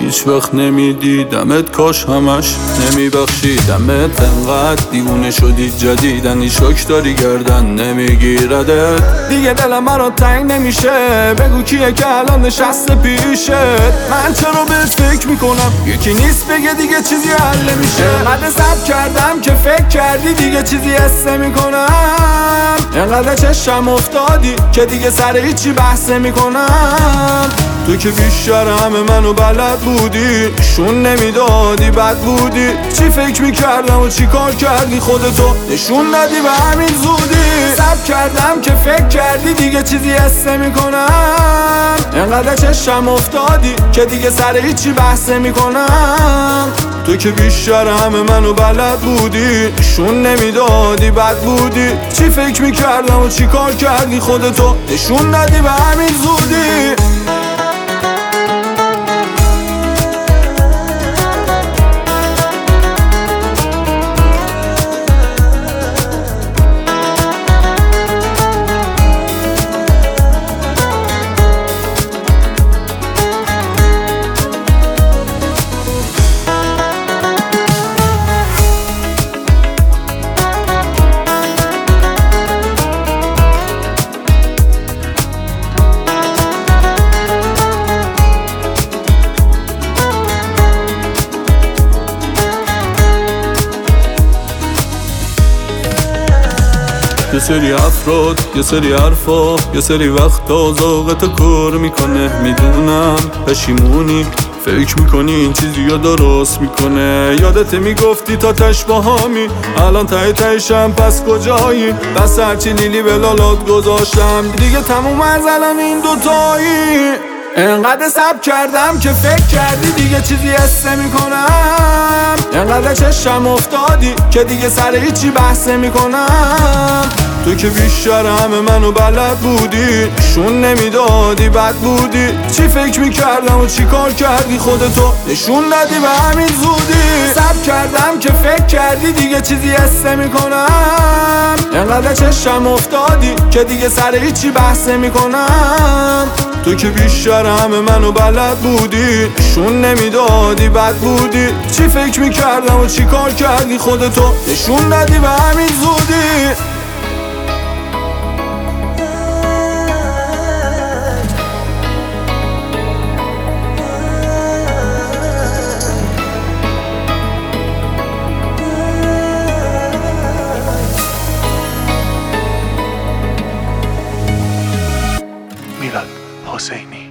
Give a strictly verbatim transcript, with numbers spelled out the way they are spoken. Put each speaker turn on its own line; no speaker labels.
هیچ وقت نمیدیدمت، کاش همش نمیبخشیدمت. انقدر دیوونه شدی جدیدن، شوک داری گردن نمیگیردت. دیگه دلم مرا تنگ نمیشه، بگو کیه که الان نشسته پیشت. من چرا بهت فکر میکنم، یکی نیست بگه دیگه چیزی حل نمیشه. انقدر صبر کردم که فکر کردی دیگه چیزی حس نمیکنم. انقدر چشم افتادی که دیگه سر هیچی بحث نمیکنم. تو که بیشتر همه منو بلد بودی، نشون نمیدادی بد بودی. چی فکر میکردم و چی کار کردی، خودتو نشون ندی به همین زودی. صبر کردم که فکر کردی دیگه چیزی حس نمیکنم. انقدر چشم افتادی که دیگه سر هیچی بحث نمیکنم. تو که بیشتر همه منو بلد بودی، نشون نمیدادی بد بودی. چی فکر میکردم و چی کار کردی، خودتو نشون ندی به همین زودی. یه سری افراد، یه سری حرفا، یه سری وقتا ذوقتو کار میکنه. میدونم پشیمونی، فکر میکنی این چیزی رو درست میکنه. یادت میگفتی تا تش باهامی، الان ته تهشم پس کجایی؟ بس هرچی لیلی به لالات گذاشتم، دیگه تموم از الان این دوتایی. انقدر صبر کردم که فکر کردی دیگه چیزی حس نمیکنم. انقدر چشم افتادی که دیگه سر هیچی بحث نمیکنم. تو که بیشتر همه منو بلد بودی، نشون نمیدادی بد بودی. چی فکر میکردم و چی کار کردی، خودتو نشون ندی به همین زودی. صبر کردم که فکر کردی دیگه چیزی حس نمیکنم. انقدر چشم افتادی که دیگه سر هیچی بحث نمیکنم. تو که بیشتر همه منو بلد بودی، نشون نمیدادی بد بودی. چی فکر میکردم و چی کار کردی، خودتو نشون ندی به همین زودی.
میلاد حسینی.